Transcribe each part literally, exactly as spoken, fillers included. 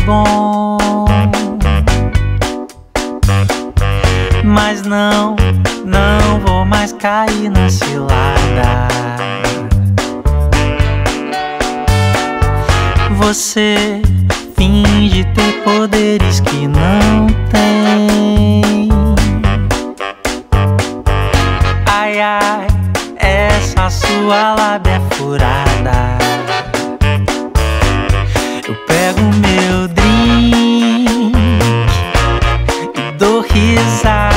bom. Mas não, não vou mais cair na cilada. Você finge ter poderes que não tem. Ai, ai, essa sua lábia é furada. Eu pego meu drink e dou risada.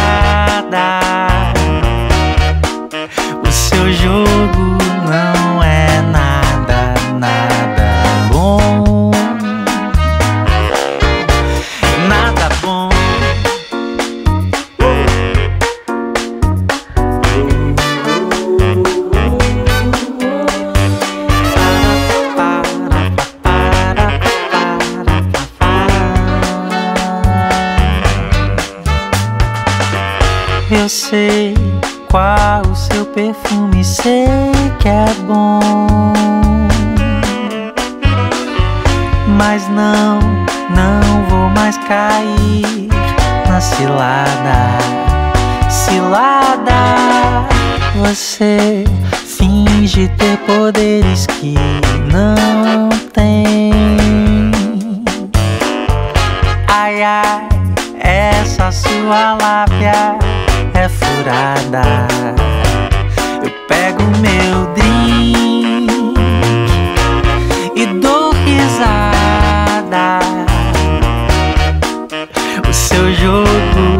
O seu jogo não é nada, nada bom. Nada bom. Eu sei qual o seu perfume, sei que é bom. Mas não, não vou mais cair na cilada. Cilada. Você finge ter poderes que não tem. Ai, ai, essa sua lábia é furada. Eu pego meu drink e dou risada. O seu jogo